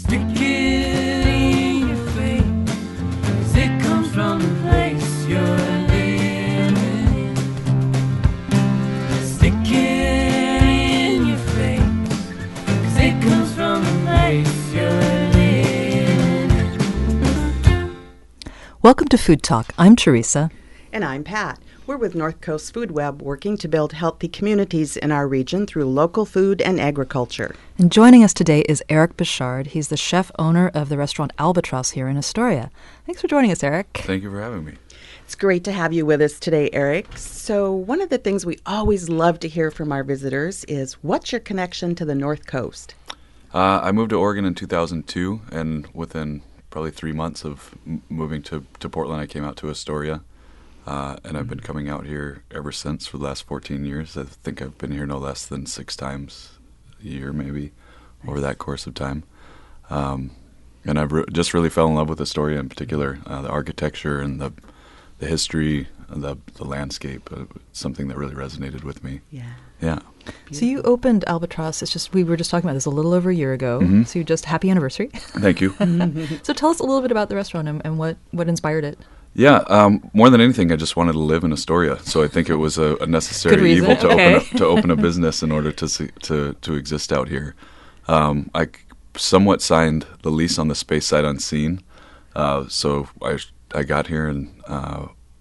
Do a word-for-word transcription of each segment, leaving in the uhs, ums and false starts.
Stick it in your face, 'cause it comes from the place you're living. Stick it in your face, 'cause it comes from the place you're living. Welcome to Food Talk. I'm Teresa. And I'm Pat. We're with North Coast Food Web, working to build healthy communities in our region through local food and agriculture. And joining us today is Eric Bichard. He's the chef owner of the restaurant Albatross here in Astoria. Thanks for joining us, Eric. Thank you for having me. It's great to have you with us today, Eric. So one of the things we always love to hear from our visitors is, what's your connection to the North Coast? Uh, I moved to Oregon in two thousand two, and within probably three months of m- moving to, to Portland, I came out to Astoria. Uh, and I've been coming out here ever since for the last fourteen years. I think I've been here no less than six times a year, maybe, nice. Over that course of time. Um, and I've re- just really fell in love with Astoria in particular, uh, the architecture and the the history, the the landscape. Uh, something that really resonated with me. Yeah. Yeah. So you opened Albatross. It's just we were just talking about this a little over a year ago. Mm-hmm. So you just happy anniversary. Thank you. So tell us a little bit about the restaurant and, and what, what inspired it. Yeah, um, more than anything, I just wanted to live in Astoria, so I think it was a, a necessary evil to okay. open a, to open a business in order to see, to to exist out here. Um, I somewhat signed the lease on the space site unseen, uh, so I I got here and uh,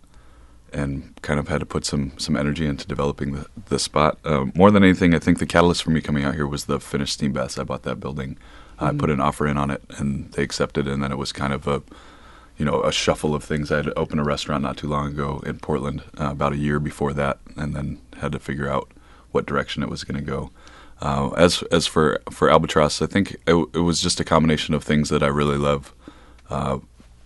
and kind of had to put some some energy into developing the the spot. Uh, more than anything, I think the catalyst for me coming out here was the finished steam baths. I bought that building, mm-hmm. I put an offer in on it, and they accepted, and then it was kind of a you know, a shuffle of things. I had opened a restaurant not too long ago in Portland, uh, about a year before that, and then had to figure out what direction it was going to go. Uh, as as for, for Albatross, I think it, it was just a combination of things that I really love: uh,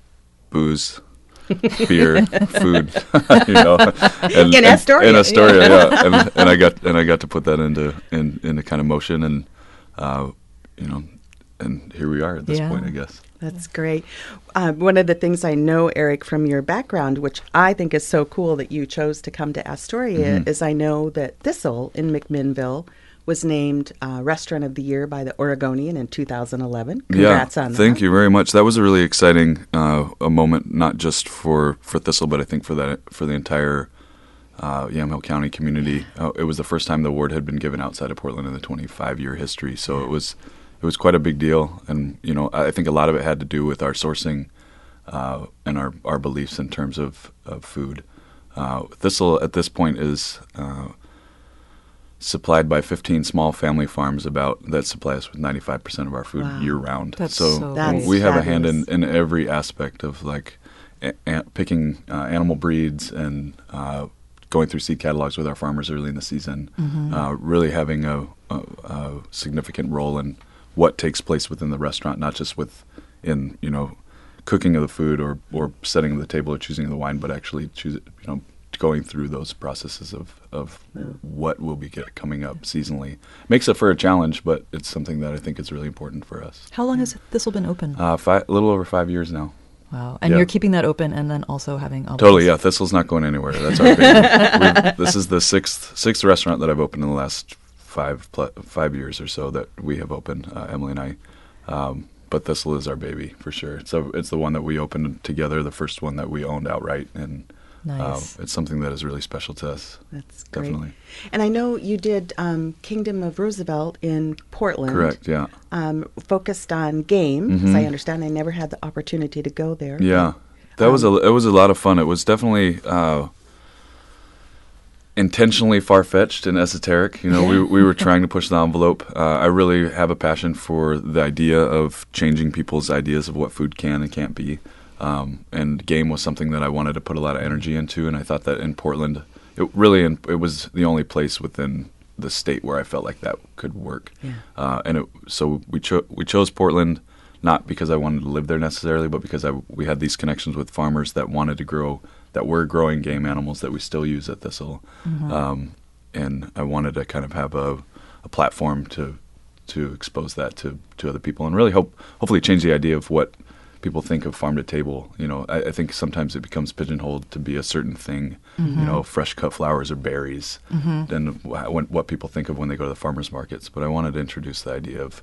booze, beer, food. you know, and, in and, Astoria, in Astoria, yeah. yeah. And, and I got and I got to put that into in, into kind of motion, and uh, you know, and here we are at this yeah. point, I guess. That's great. Uh, one of the things I know, Eric, from your background, which I think is so cool that you chose to come to Astoria, Mm-hmm. is I know that Thistle in McMinnville was named uh, Restaurant of the Year by the Oregonian in two thousand eleven. Congrats yeah, on that. Thank you very much. That was a really exciting uh, a moment, not just for, for Thistle, but I think for that for the entire uh, Yamhill County community. Uh, it was the first time the award had been given outside of Portland in the twenty-five year history, so it was it was quite a big deal. And you know, I think a lot of it had to do with our sourcing uh, and our, our beliefs in terms of, of food. Uh, Thistle at this point is uh, supplied by fifteen small family farms about that supply us with ninety-five percent of our food Wow. year round. That's so so That's we have a hand in, fabulous. in every aspect of like a, a, picking uh, animal breeds and uh, going through seed catalogs with our farmers early in the season, Mm-hmm. uh, really having a, a, a significant role in what takes place within the restaurant, not just with in you know cooking of the food or, or setting the table or choosing the wine, but actually choose you know going through those processes of, of what will be get coming up seasonally. Makes it for a challenge, but it's something that I think is really important for us. How long has Thistle been open? Uh, five, a little over five years now. Wow. And yeah. you're keeping that open and then also having Albatross. Totally, yeah. Thistle's not going anywhere. That's our baby. We've- this is the sixth sixth restaurant that I've opened in the last five pl- five years or so that we have opened, uh, Emily and I. Um, but Thistle is our baby for sure. So it's the one that we opened together, the first one that we owned outright, and Nice. uh, it's something that is really special to us. That's great. Definitely. And I know you did um, Kingdom of Roosevelt in Portland. Correct. Yeah. Um, focused on game, as Mhm. I understand. I never had the opportunity to go there. Yeah, that was a it was a lot of fun. It was definitely uh, intentionally far fetched and esoteric. You know, we we were trying to push the envelope. Uh, I really have a passion for the idea of changing people's ideas of what food can and can't be. Um, and game was something that I wanted to put a lot of energy into, and I thought that in Portland, it really it was the only place within the state where I felt like that could work. Yeah. Uh, and it, so we cho- we chose Portland. Not because I wanted to live there necessarily, but because I, we had these connections with farmers that wanted to grow, that were growing game animals that we still use at Thistle. Mm-hmm. Um, and I wanted to kind of have a, a platform to to expose that to, to other people and really hope hopefully change the idea of what people think of farm to table. You know, I, I think sometimes it becomes pigeonholed to be a certain thing, Mm-hmm. you know, fresh cut flowers or berries, Mhm. than wh- when, what people think of when they go to the farmers markets. But I wanted to introduce the idea of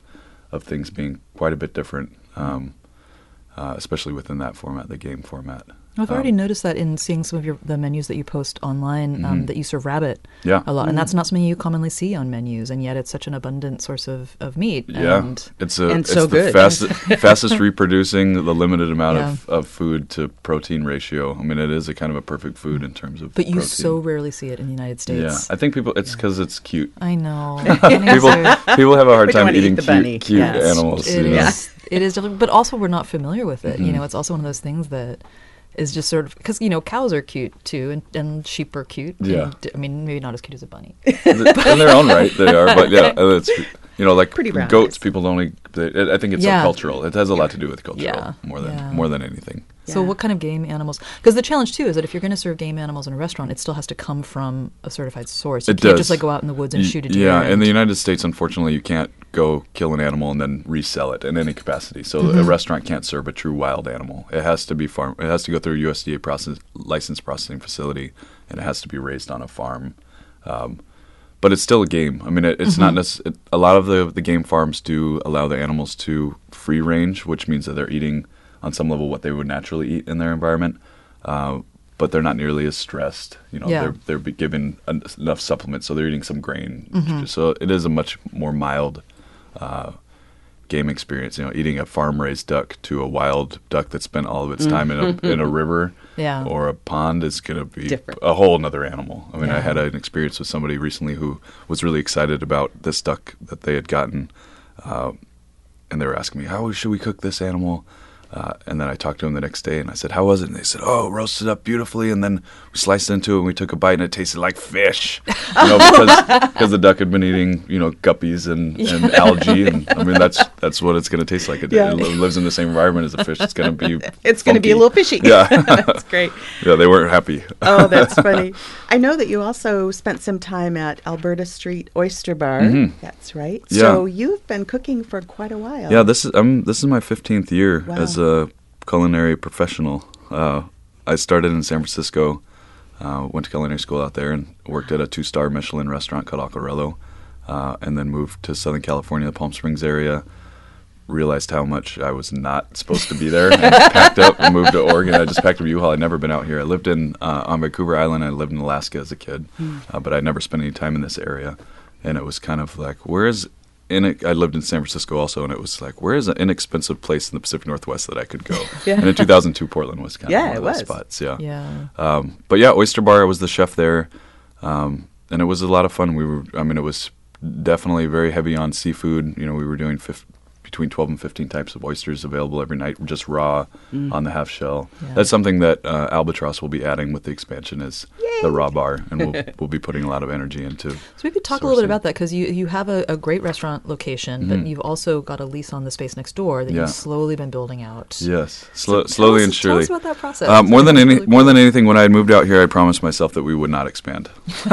of things being quite a bit different, um, uh, especially within that format, the game format. I've Um, already noticed that in seeing some of your the menus that you post online, um, Mhm. that you serve rabbit Yeah. a lot, and that's not something you commonly see on menus, and yet it's such an abundant source of, of meat. Yeah, And it's a And it's so the good. fastest fastest reproducing the limited amount Yeah. of, of food to protein ratio. I mean, it is a kind of a perfect food in terms of. but you protein. so rarely see it in the United Yeah, States. I think people. It's because it's cute. I know. People people have a hard We don't time wanna eat eating the cute bunny. cute Yes. animals. It you know? is. It is different, but also we're not familiar with it. You Mhm. know, it's also one of those things that is just sort of because you know cows are cute too, and, and sheep are cute. Yeah. and, I mean, maybe not as cute as a bunny. in their own right, they are. But yeah, it's you know like Pretty brown goats. eyes. People don't. Eat, they, I think it's Yeah. a cultural. It has a lot to do with cultural Yeah. more than Yeah. more than anything. So, Yeah. what kind of game animals? Because the challenge too is that if you're going to serve game animals in a restaurant, it still has to come from a certified source. You It can't does. just like go out in the woods and Y- shoot a deer. Yeah, in and- the United States, unfortunately, you can't go kill an animal and then resell it in any capacity. So a Mm-hmm. restaurant can't serve a true wild animal. It has to be farm. It has to go through a U S D A process licensed processing facility, and it has to be raised on a farm. Um, but it's still a game. I mean, it, it's not necess- it, a lot of the the game farms do allow the animals to free range, which means that they're eating on some level what they would naturally eat in their environment. Uh, but they're not nearly as stressed. You know, Yeah. they're they're be given en- enough supplements, so they're eating some grain. Mm-hmm. So it is a much more mild uh, game experience. You know, eating a farm-raised duck to a wild duck that spent all of its time in a in a river Yeah. or a pond is going to be Different. a whole other animal. I mean, I Yeah. had an experience with somebody recently who was really excited about this duck that they had gotten, uh, and they were asking me, "How should we cook this animal?" Uh, and then I talked to them the next day, and I said, "How was it?" And they said, "Oh, roasted up beautifully." And then we sliced into it, and we took a bite, and it tasted like fish, you know, because because the duck had been eating, you know, guppies and, and algae, and I mean that's that's what it's going to taste like. It, Yeah. it li- lives in the same environment as a fish. It's going to be It's going to be a funky. little fishy. Yeah. That's great. Yeah, they weren't happy. Oh, that's funny. I know that you also spent some time at Alberta Street Oyster Bar. Mhm. That's right. Yeah. So you've been cooking for quite a while. Yeah, this is um this is my fifteenth year Wow. as a culinary professional. Uh, I started in San Francisco, uh, went to culinary school out there, and worked at a two-star Michelin restaurant called Acquarello, uh, and then moved to Southern California, the Palm Springs area. Realized how much I was not supposed to be there, and packed up and moved to Oregon. I just packed up a U-Haul. I'd never been out here. I lived in uh, on Vancouver Island. I lived in Alaska as a kid, uh, but I'd never spent any time in this area. And it was kind of like, where is in it? I lived in San Francisco also, and it was like, where is an inexpensive place in the Pacific Northwest that I could go? Yeah. And in two thousand two, Portland was kind Yeah, of one it of those was. spots. Yeah. Yeah. Um, but yeah, Oyster Bar. I was the chef there, um, and it was a lot of fun. We were, I mean, it was definitely very heavy on seafood. You know, we were doing fif- between twelve and fifteen types of oysters available every night, just raw on the half shell. Yeah. That's something that uh, Albatross will be adding with the expansion is the raw bar, and we'll we'll be putting a lot of energy into. So we could talk a little bit sourcing. about that because you you have a, a great restaurant location, but Mhm. you've also got a lease on the space next door that Yeah. you've slowly been building out. Yes, So Slo- tell slowly us- and surely. Tell us about that process. Uh, more than It's any, really more cool. than anything, when I had moved out here, I promised myself that we would not expand.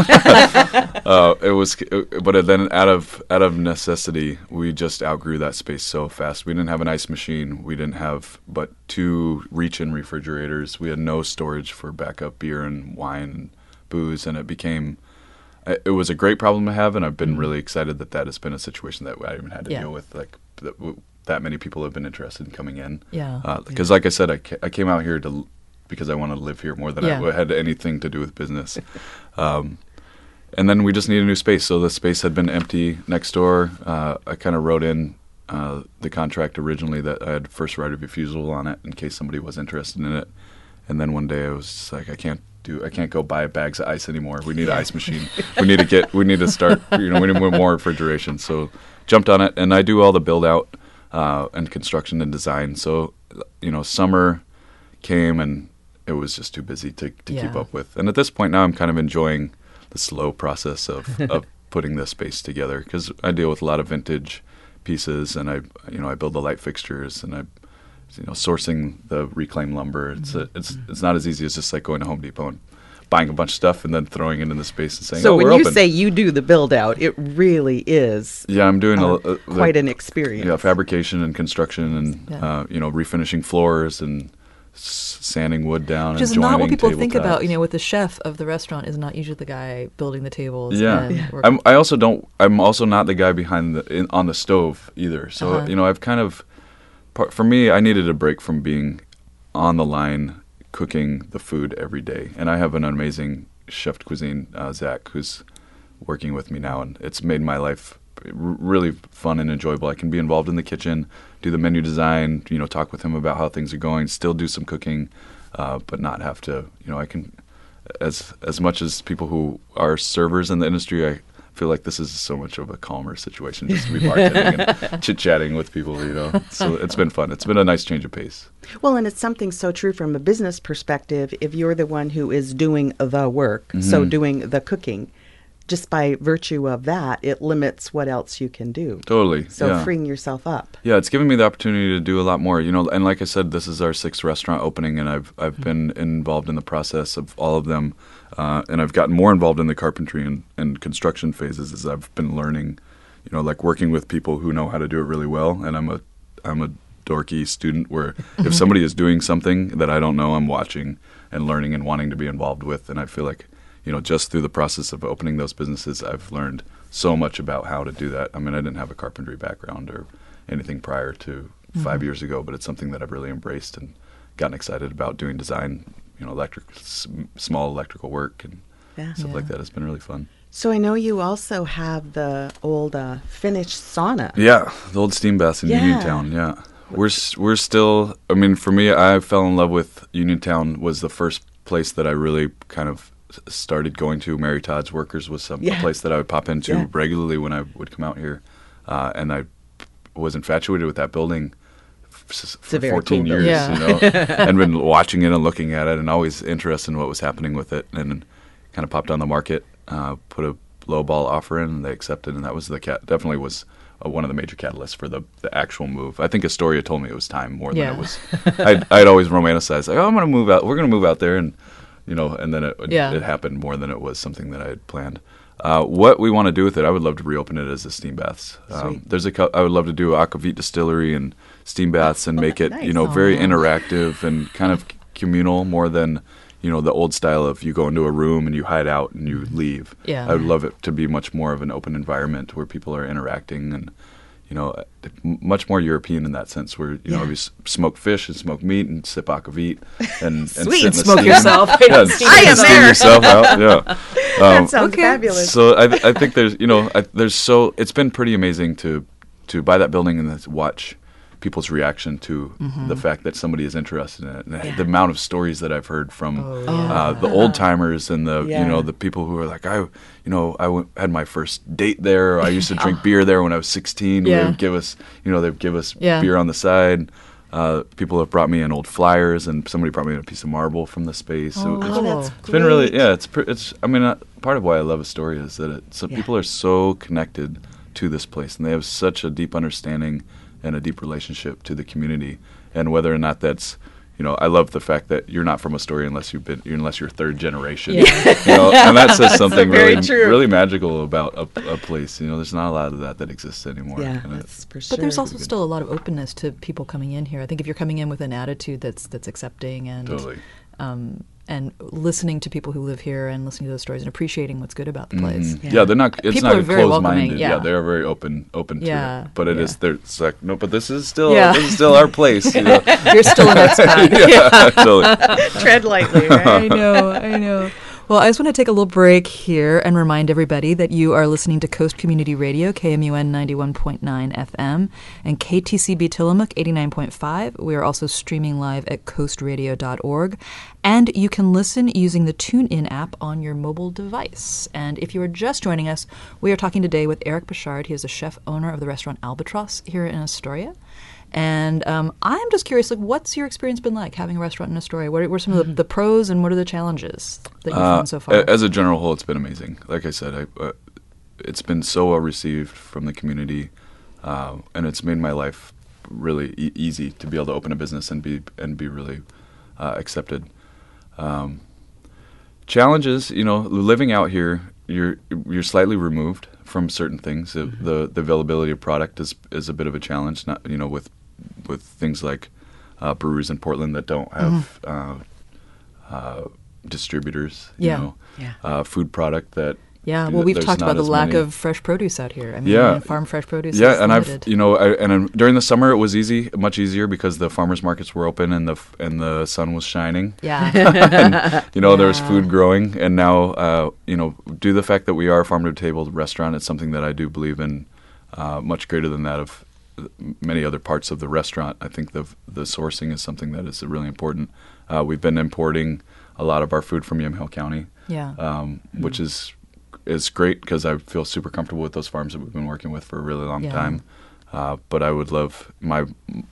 uh, it was, but then out of out of necessity, we just outgrew that space so fast. We didn't have an ice machine. We didn't have but two reach-in refrigerators. We had no storage for backup beer and wine and booze, and it became. It was a great problem to have, and I've been really excited that that has been a situation that I even had to Yeah. deal with. Like that, w- that many people have been interested in coming in. Yeah. Because, like I said, I, ca- I came out here to because I wanted to live here more than Yeah. I had anything to do with business. um, and then we just needed a new space, so the space had been empty next door. Uh, I kind of wrote in uh, the contract originally that I had first right of refusal on it in case somebody was interested in it. And then one day I was just like, I can't do, I can't go buy bags of ice anymore. We need an ice machine. we need to get, we need to start. You know, we need more refrigeration. So jumped on it, and I do all the build out uh, and construction and design. So you know, summer came and it was just too busy to to keep Yeah. up with. And at this point now, I'm kind of enjoying the slow process of of putting this space together because I deal with a lot of vintage pieces, and I you know I build the light fixtures, and I you know sourcing the reclaimed lumber. It's a, it's it's not as easy as just like going to Home Depot and buying a bunch of stuff and then throwing it in the space and saying, So "Oh, when we're you open." say you do the build out, it really is Yeah, I'm doing uh, a, a, quite the, an experience. yeah fabrication and construction and Yeah. uh, you know refinishing floors and s- sanding wood down Which and is not what joining people think about. tabletops. You know, with the chef of the restaurant is not usually the guy building the tables. Yeah, and work- I'm, I also don't. I'm also not the guy behind the in, on the stove either. So Uh-huh. you know, I've kind of, part, for me, I needed a break from being on the line cooking the food every day. And I have an amazing chef de cuisine, uh, Zach, who's working with me now, and it's made my life r- really fun and enjoyable. I can be involved in the kitchen, do the menu design, you know, talk with him about how things are going, still do some cooking, uh, but not have to. You know, I can, as as much as people who are servers in the industry, I feel like this is so much of a calmer situation just to be bartending and chit-chatting with people, you know. So it's been fun. It's been a nice change of pace. Well, and it's something so true from a business perspective. If you're the one who is doing the work, so Mm-hmm. doing the cooking, just by virtue of that, it limits what else you can do. Totally. So yeah. freeing yourself up. Yeah, it's given me the opportunity to do a lot more, you know. And like I said, this is our sixth restaurant opening, and I've I've been involved in the process of all of them, uh, and I've gotten more involved in the carpentry and, and construction phases as I've been learning, you know, like working with people who know how to do it really well. And I'm a I'm a dorky student where if somebody is doing something that I don't know, I'm watching and learning and wanting to be involved with, and I feel like, you know, just through the process of opening those businesses, I've learned so much about how to do that. I mean, I didn't have a carpentry background or anything prior to Mm-hmm. five years ago, but it's something that I've really embraced and gotten excited about doing design, you know, electric, s- small electrical work and Yeah. stuff Yeah. like that. It's been really fun. So I know you also have the old uh, Finnish sauna. Yeah, the old steam baths in Yeah. Uniontown. Yeah, we're s- we're still. I mean, for me, I fell in love with Uniontown. Was the first place that I really kind of s- started going to. Mary Todd's Workers was some Yeah. a place that I would pop into Yeah. regularly when I would come out here, uh, and I was infatuated with that building f- s- a for very fourteen cool years. building. You know, and been watching it and looking at it, and always interested in what was happening with it, and kind of popped on the market, uh, put a low ball offer in, and they accepted, and that was the cat. Definitely was uh, one of the major catalysts for the, the actual move. I think Astoria told me it was time more Yeah. than it was. I'd, I'd always romanticized, like, oh, I'm going to move out. We're going to move out there, and you know, and then it, Yeah. it happened more than it was something that I had planned. Uh, what we want to do with it, I would love to reopen it as a steam baths. Um, Sweet. there's a, cou- I would love to do Aquavit distillery and steam baths and make it, nice. you know, Oh, very wow. interactive and kind of communal more than, you know, the old style of you go into a room and you hide out and you leave. Yeah. I would love it to be much more of an open environment where people are interacting and, you know, uh, m- much more European in that sense where, you know, Yeah. you s- smoke fish and smoke meat and sip Aquavit and, and Sweet. sit in the Smoke steam. yourself. Yeah, and I am steam there. yourself out. Yeah. That Um, sounds Okay. fabulous. so I, I think there's, you know, I, there's so it's been pretty amazing to to buy that building and then to watch people's reaction to the fact that somebody is interested in it, and Yeah. the amount of stories that I've heard from Oh, uh, yeah. the old timers and the Yeah. you know the people who are like, I, you know, I went, had my first date there. I used to drink beer there when I was sixteen. Yeah. They would give us, you know, they'd give us Yeah. beer on the side. Uh, people have brought me in old flyers, and somebody brought me in a piece of marble from the space. So Oh, it's, Oh, that's it's been really, great. yeah. It's pr- it's. I mean, uh, part of why I love Astoria is that it, so Yeah. people are so connected to this place, and they have such a deep understanding and a deep relationship to the community. And whether or not that's, you know, I love the fact that you're not from Astoria unless you've been, unless you're third generation. Yeah. You know, and that says something very really, true. really magical about a, a place. You know, there's not a lot of that that exists anymore. Yeah, And it- that's for sure. But there's also still a lot of openness to people coming in here. I think if you're coming in with an attitude that's that's accepting and Totally. um, and listening to people who live here and listening to those stories and appreciating what's good about the place. Mhm. Yeah. Yeah. they're not. It's People not are very closed-minded. welcoming, yeah. they're very open, open to Yeah, it. But it yeah. is. They're it's like no. But this is still. Yeah. This is still our place. You know? You're still an expat. yeah, totally. tread lightly, I right? know, I know. Well, I just want to take a little break here and remind everybody that you are listening to Coast Community Radio, K M U N ninety-one point nine F M, and K T C B Tillamook eighty-nine point five. We are also streaming live at coast radio dot org. And you can listen using the TuneIn app on your mobile device. And if you are just joining us, we are talking today with Eric Bouchard. He is the chef owner of the restaurant Albatross here in Astoria. And um, I'm just curious, like, what's your experience been like having a restaurant in Astoria? What are, what are some of the, the pros and what are the challenges that you've Uh, found so far? a- As a general whole, it's been amazing. Like I said, I, uh, it's been so well received from the community, uh, and it's made my life really e- easy to be able to open a business and be and be really uh, accepted. Um, challenges, you know, living out here, you're you're slightly removed from certain things. The the, the availability of product is is a bit of a challenge. Not you know with with things like uh, breweries in Portland that don't have uh, uh, distributors. You Yeah. know, Yeah. uh, food product that. Yeah, well, we've there's talked not about the as lack many. of fresh produce out here. I mean, Yeah. farm fresh produce. is Yeah, and I've limited. you know, I, and um, during the summer it was easy, much easier because the farmers markets were open and the f- and the sun was shining. Yeah. And, you know, there was Yeah. food growing, and now, uh, you know, due to the fact that we are a farm to table restaurant, it's something that I do believe in, uh, much greater than that of uh, many other parts of the restaurant. I think the the sourcing is something that is really important. Uh, we've been importing a lot of our food from Yamhill County, Yeah. um, which is is great because I feel super comfortable with those farms that we've been working with for a really long Yeah. time. Uh, but I would love my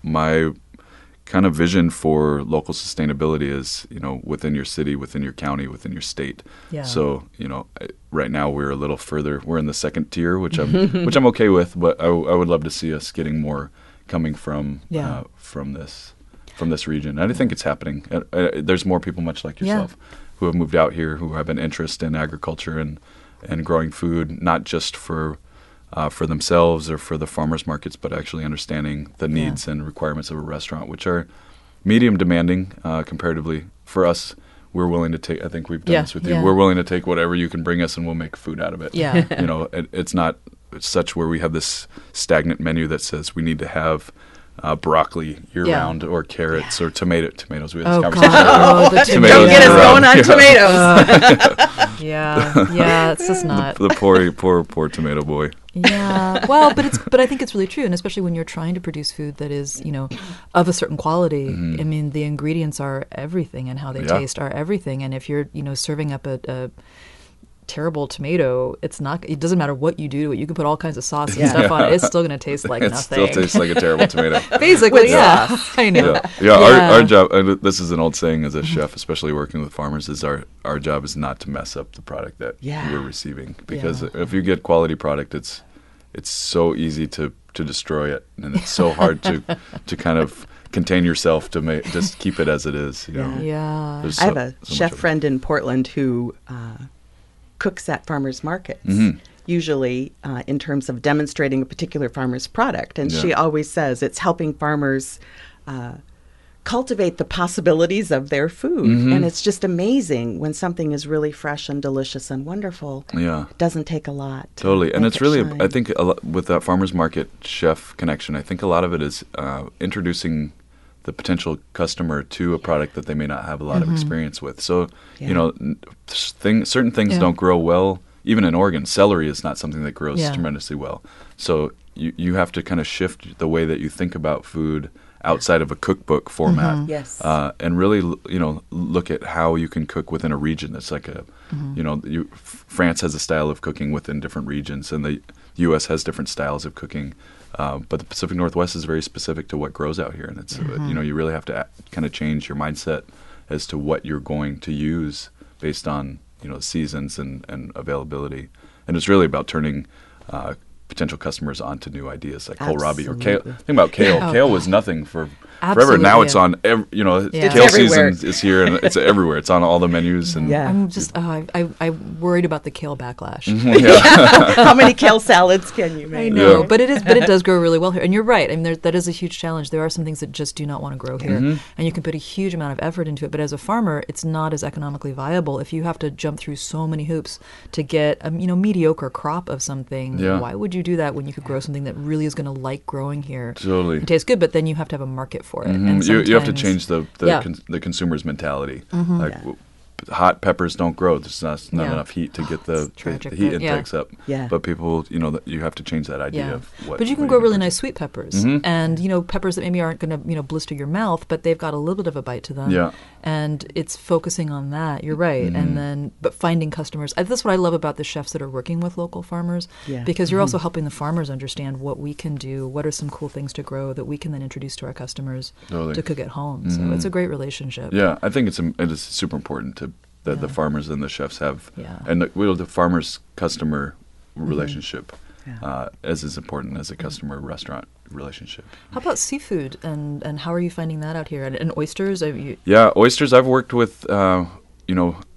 my kind of vision for local sustainability is, you know, within your city, within your county, within your state. Yeah. So, you know, I, right now we're a little further. We're in the second tier, which I'm which I'm okay with. But I, I would love to see us getting more coming from Yeah. uh, from this from this region. And I think it's happening. Uh, uh, there's more people much like Yeah. yourself who have moved out here who have an interest in agriculture and and growing food, not just for uh, for themselves or for the farmers markets, but actually understanding the Yeah. needs and requirements of a restaurant, which are medium demanding uh, comparatively. For us, we're willing to take. I think we've done Yeah, this with you. yeah. We're willing to take whatever you can bring us, and we'll make food out of it. Yeah. you know, it, it's not such where we have this stagnant menu that says we need to have uh, broccoli year Yeah. round or carrots or tomato tomatoes. We had Oh, this God. conversation earlier. Oh, the Tomatoes Don't get us year round. going on Yeah. tomatoes. Yeah. Yeah. It's just not. The poor, poor, poor tomato boy. Yeah. Well, but it's but I think it's really true, and especially when you're trying to produce food that is, you know, of a certain quality. I mean, the ingredients are everything, and how they Yeah. taste are everything. And if you're, you know, serving up a, a terrible tomato, it's not. It doesn't matter what you do to it. You can put all kinds of sauce and Yeah. stuff on it. It's still going to taste like It nothing. still tastes like a terrible tomato. Basically, With yeah. sauce. I know. Yeah, yeah. Yeah. Our, our job. And this is an old saying as a chef, especially working with farmers, is our our job is not to mess up the product that Yeah. we're receiving. Because Yeah. if you get quality product, it's it's so easy to, to destroy it, and it's so hard to to kind of contain yourself to make just keep it as it is. You know? Yeah. There's I have so- a so much chef of it. friend in Portland who uh, cooks at farmers markets, Mhm. usually uh, in terms of demonstrating a particular farmer's product. And Yeah. she always says it's helping farmers uh, cultivate the possibilities of their food. Mhm. And it's just amazing when something is really fresh and delicious and wonderful. Yeah. It doesn't take a lot. to Totally, and make it's it really, shine. I think, a lot, with that farmers market chef connection, I think a lot of it is uh, introducing the potential customer to a product that they may not have a lot of experience with. So, Yeah. you know, n- thing, certain things Yeah. don't grow well. Even in Oregon, celery is not something that grows Yeah. tremendously well. So you you have to kind of shift the way that you think about food outside of a cookbook format. Yes. Uh, and really, l- you know, look at how you can cook within a region. It's like a, you know, you, F- France has a style of cooking within different regions, and the U S has different styles of cooking. Uh, but the Pacific Northwest is very specific to what grows out here, and it's uh, you know, you really have to a- kind of change your mindset as to what you're going to use based on, you know, seasons and, and availability. And it's really about turning uh, potential customers onto new ideas like kohlrabi or kale. Absolutely. Think about kale. Oh, Kale God. was nothing for forever. Absolutely, Now it's yeah. on, ev- you know, Yeah. kale It's everywhere. season is here, and it's everywhere. It's on all the menus. And Yeah. I'm just, oh, I, I, I'm worried about the kale backlash. yeah. How many kale salads can you I make? know, Yeah. but it is, but it does grow really well here. And you're right. I mean, there, that is a huge challenge. There are some things that just do not want to grow here, Mm-hmm. and you can put a huge amount of effort into it. But as a farmer, it's not as economically viable if you have to jump through so many hoops to get a you know mediocre crop of something. Yeah. Why would you do that when you could grow something that really is going to like growing here? Totally. It tastes good, but then you have to have a market for it. Mhm. And You, you have to sometimes- change the the, Yeah. con- the consumer's mentality. Like Yeah. w- hot peppers don't grow. There's not, not Yeah. enough heat to get the, It's tragic, the heat but- yeah. intakes up. Yeah. But people, you know, that you have to change that idea Yeah, of what. but you can what grow really purchase. nice sweet peppers, Mhm. and you know peppers that maybe aren't going to you know blister your mouth, but they've got a little bit of a bite to them. Yeah. and it's focusing on that. You're right, Mm-hmm. and then but finding customers. I- That's what I love about the chefs that are working with local farmers, Yeah. because you're also helping the farmers understand what we can do. What are some cool things to grow that we can then introduce to our customers Totally. to cook at home. So Mhm. it's a great relationship. Yeah, I think it's im- it is super important to that the Yeah. farmers and the chefs have, Yeah. and the, well, the farmers customer relationship Yeah. uh, as is important as a customer restaurant relationship. How about seafood, and and how are you finding that out here? And, and oysters? Are you, Yeah, oysters. I've worked with, uh, you know,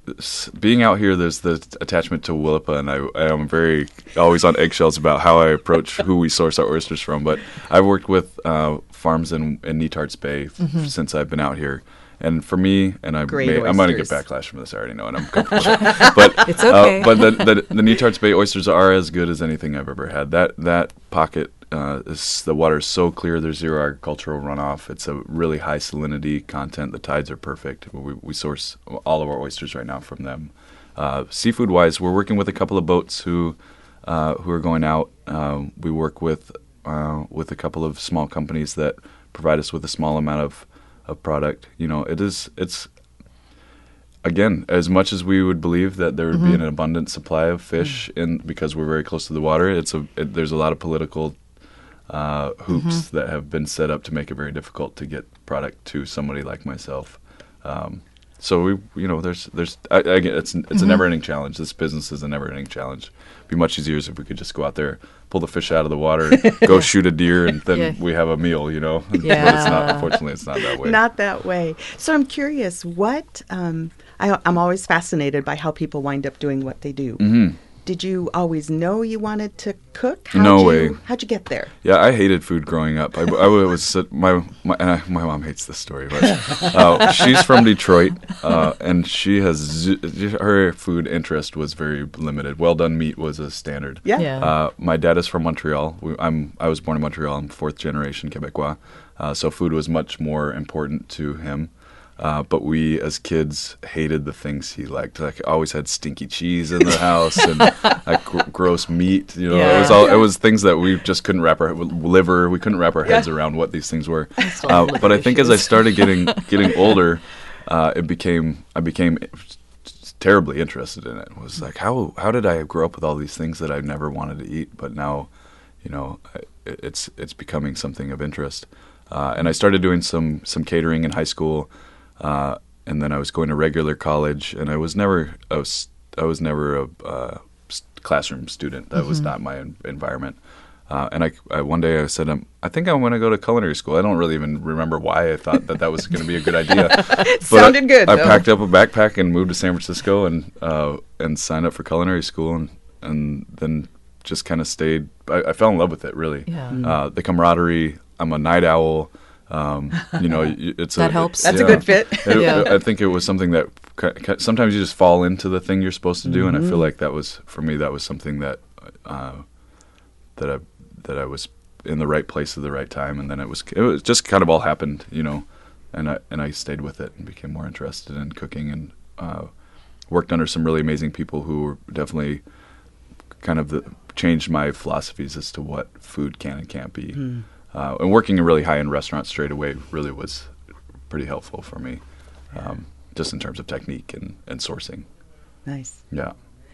s- being out here, there's the attachment to Willapa, and I, I am very always on eggshells about how I approach who we source our oysters from. But I've worked with uh, farms in, in Netarts Bay f- Mm-hmm. since I've been out here. And for me, and I Great may, I'm going to get oysters. backlash from this, I already know, and I'm comfortable with it. But, It's okay. uh, but the, the, the Netarts Bay oysters are as good as anything I've ever had. That that pocket, uh, is, the water is so clear, there's zero agricultural runoff. It's a really high salinity content. The tides are perfect. We, we source all of our oysters right now from them. Uh, seafood-wise, we're working with a couple of boats who uh, who are going out. Uh, we work with uh, with a couple of small companies that provide us with a small amount of of product. You know, it is, it's, again, as much as we would believe that there would be an abundant supply of fish in, because we're very close to the water, it's a, it, there's a lot of political uh, hoops that have been set up to make it very difficult to get product to somebody like myself. Um, so we, you know, there's, there's, I, again, it's, it's a never-ending challenge. This business is a never-ending challenge. It'd be much easier if we could just go out there, pull the fish out of the water, go shoot a deer, and then Yeah. we have a meal, you know. But it's Yeah. not. Unfortunately, it's not that way. Not that way. So I'm curious, what, um, I, I'm always fascinated by how people wind up doing what they do. Mm-hmm. Did you always know you wanted to cook? How'd No you, way. How'd you get there? Yeah, I hated food growing up. I, I was my my and I, my mom hates this story, but uh, she's from Detroit, uh, and she has z- her food interest was very limited. Well done meat was a standard. Yeah. Yeah. Uh, my dad is from Montreal. We, I'm I was born in Montreal. I'm fourth generation Quebecois, uh, so food was much more important to him. Uh, but we, as kids, hated the things he liked. Like, always had stinky cheese in the house and like gr- gross meat. You know, it was Yeah. all it was things that we just couldn't wrap our liver. We couldn't wrap our heads around what these things were. Uh, but I think as I started getting getting older, uh, it became I became terribly interested in it. It was like, how how did I grow up with all these things that I never wanted to eat, but now, you know, I- it's it's becoming something of interest. Uh, and I started doing some some catering in high school. Uh, and then I was going to regular college, and I was never I was I was never a uh, s- classroom student. That was not my en- environment. Uh, and I, I one day I said, um, I think I want to go to culinary school. I don't really even remember why I thought that that was going to be a good idea. But Sounded I, good, I though. packed up a backpack and moved to San Francisco and uh, and signed up for culinary school, and and then just kind of stayed. I, I fell in love with it, really. Yeah. Uh, the camaraderie. I'm a night owl. Um, you know, y- it's That a, helps. That's a yeah. good fit. It- Yeah. I think it was something that ki- ki- sometimes you just fall into the thing you're supposed to do, and I feel like that was for me. That was something that uh, that I that I was in the right place at the right time, and then it was it was just kind of all happened, you know, and I and I stayed with it and became more interested in cooking and uh, worked under some really amazing people who were definitely kind of the, changed my philosophies as to what food can and can't be. Uh, and working in really high-end restaurants straight away really was pretty helpful for me, um, just in terms of technique and, and sourcing. Nice. Yeah.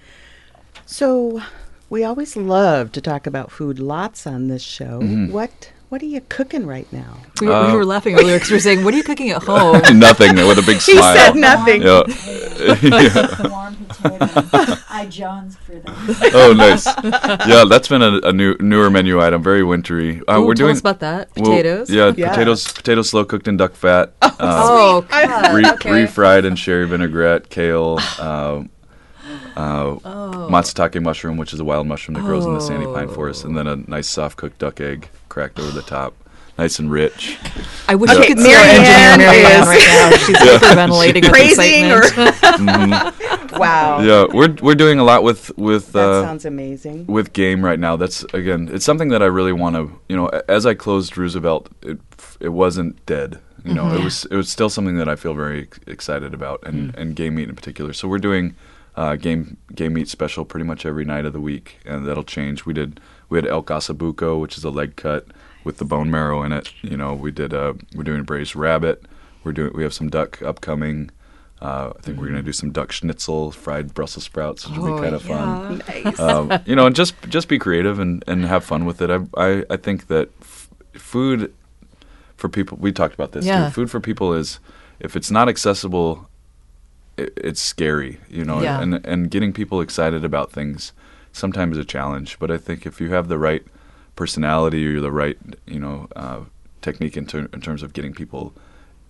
So we always love to talk about food lots on this show. Mm-hmm. What What are you cooking right now? We, we Uh, were laughing earlier because we were saying, "What are you cooking at home?" Nothing with a big He smile. said nothing. Yeah. The warm potatoes. I John's for them. Oh, nice. Yeah, that's been a, a new newer menu item. Very wintry. Uh, Ooh, we're tell doing us about that. well, Potatoes. yeah, Yeah. potatoes. Potatoes slow cooked in duck fat. Uh, Oh, God. re- okay. refried in sherry vinaigrette, kale, uh, uh, matsutake mushroom, which is a wild mushroom that grows in the sandy pine forest, and then a nice soft cooked duck egg cracked over the top, nice and rich. I wish Okay, you could see our engineer Marianne Marianne is- right now. She's hyperventilating with Praising or excitement. wow. Yeah, we're we're doing a lot with with That uh, sounds amazing. with game right now. That's again, it's something that I really want to. You know, a- as I closed Roosevelt, it it wasn't dead. You know, it was it was still something that I feel very ex- excited about, and, and game meat in particular. So we're doing uh, game game meat special pretty much every night of the week, and that'll change. We did we had elk asabuco, which is a leg cut with the bone marrow in it. You know, we did uh, we're doing braised rabbit. We're doing we have some duck upcoming. Uh, I think we're gonna do some duck schnitzel, fried Brussels sprouts, which will Oh, be kind of fun. Nice. Um, you know, and just just be creative and, and have fun with it. I I, I think that f- food for people. We talked about this Yeah. too. Food for people is if it's not accessible, it, it's scary. You know, Yeah. and and getting people excited about things sometimes is a challenge. But I think if you have the right personality or the right you know uh, technique in, ter- in terms of getting people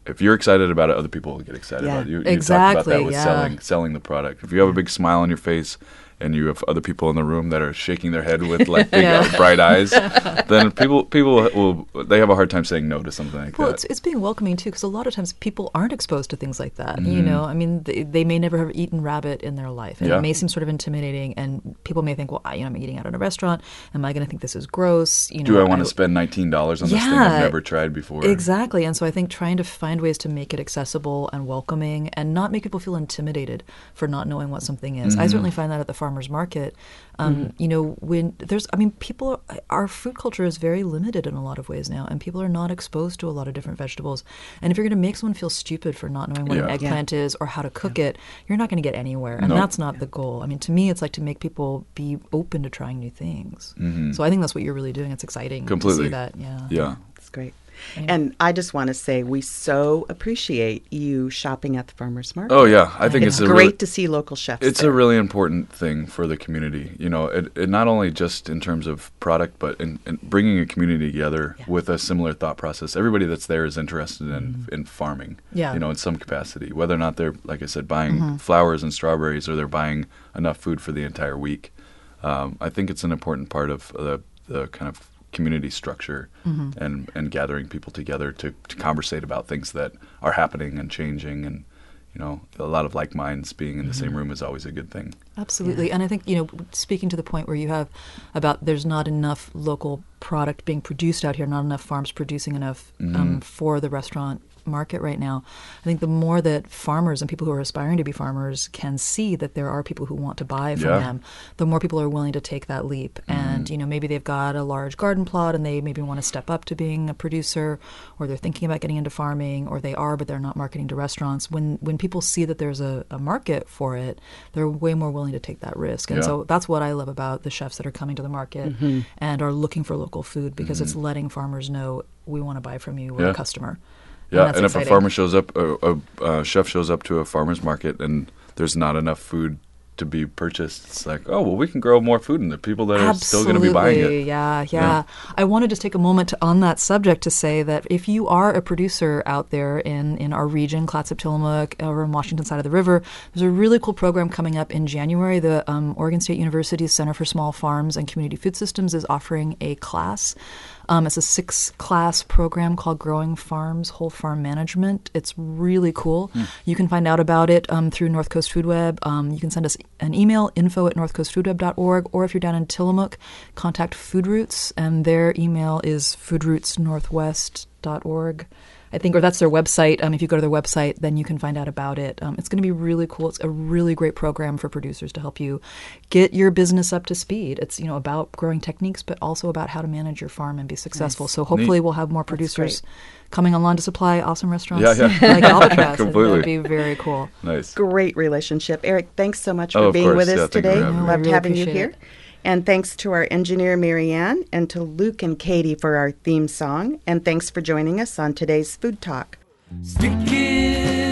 if you're excited about it, other people will get excited Yeah. about it. You, Exactly, you talked about that with yeah. selling selling the product. If you have a big smile on your face and you have other people in the room that are shaking their head with like big Yeah. uh, bright eyes, then people people will they have a hard time saying no to something like Well, that. it's, it's being welcoming too, because a lot of times people aren't exposed to things like that. Mm-hmm. You know, I mean, they, they may never have eaten rabbit in their life, and Yeah. it may seem sort of intimidating. And people may think, well, I, you know, I'm eating out in a restaurant. Am I going to think this is gross? You know, Do I want to spend nineteen dollars on this thing Yeah. I've never tried before? Exactly. And so I think trying to find ways to make it accessible and welcoming and not make people feel intimidated for not knowing what something is. Mm-hmm. I certainly find that at the farmer's market. Um, You know, when there's, I mean, people, our food culture is very limited in a lot of ways now, and people are not exposed to a lot of different vegetables. And if you're going to make someone feel stupid for not knowing what an Yeah. eggplant is or how to cook it, you're not going to get anywhere. And No. that's not the goal. I mean, to me, it's like to make people be open to trying new things. So I think that's what you're really doing. It's exciting Mm-hmm. Completely. to see that. Yeah. Yeah. It's great. And I just want to say we so appreciate you shopping at the farmers market. Oh yeah, I think It's it's, a great really, to see local chefs. It's there. a really important thing for the community. You know, it, it not only just in terms of product, but in, in bringing a community together Yeah. with a similar thought process. Everybody that's there is interested in, in farming. Yeah. You know, in some capacity, whether or not they're, like I said, buying flowers and strawberries, or they're buying enough food for the entire week. Um, I think it's an important part of the the kind of community structure and, and gathering people together to, to conversate about things that are happening and changing, and you know, a lot of like minds being in the same room is always a good thing. Absolutely. And I think, you know, speaking to the point where you have about there's not enough local product being produced out here, not enough farms producing enough um, for the restaurant market right now. I think the more that farmers and people who are aspiring to be farmers can see that there are people who want to buy from Yeah. them, the more people are willing to take that leap. And, you know, maybe they've got a large garden plot and they maybe want to step up to being a producer, or they're thinking about getting into farming, or they are, but they're not marketing to restaurants. When when people see that there's a, a market for it, they're way more willing to take that risk. And Yeah. so that's what I love about the chefs that are coming to the market and are looking for local food, because it's letting farmers know, we want to buy from you, we're Yeah. a customer. Yeah, that's and if a exciting. farmer shows up, a, a, a chef shows up to a farmer's market and there's not enough food to be purchased, it's like, oh, well, we can grow more food, and the people that are still going to be buying Absolutely, it. Yeah, yeah, Yeah. I want to just take a moment to, on that subject, to say that if you are a producer out there in, in our region, Clatsop, Tillamook, or on Washington side of the river, there's a really cool program coming up in January. The um, Oregon State University's Center for Small Farms and Community Food Systems is offering a class. Um, it's a six-class program called Growing Farms Whole Farm Management. It's really cool. You can find out about it um, through North Coast Food Web. Um, you can send us an email, info at north coast food web dot org, or if you're down in Tillamook, contact Food Roots, and their email is food roots northwest dot org. I think, or that's their website. Um, if you go to their website, then you can find out about it. Um, it's going to be really cool. It's a really great program for producers to help you get your business up to speed. It's, you know, about growing techniques, but also about how to manage your farm and be successful. So hopefully Neat. we'll have more That's producers great. coming online to supply awesome restaurants Yeah, yeah. like Albatross. Completely. That'd be very cool. Nice. Great relationship. Eric, thanks so much Oh, for of being course. with Yeah, us thank you for today. having me. I Loved really having you appreciate here. it. And thanks to our engineer, Marianne, and to Luke and Katie for our theme song. And thanks for joining us on today's Food Talk. Stick it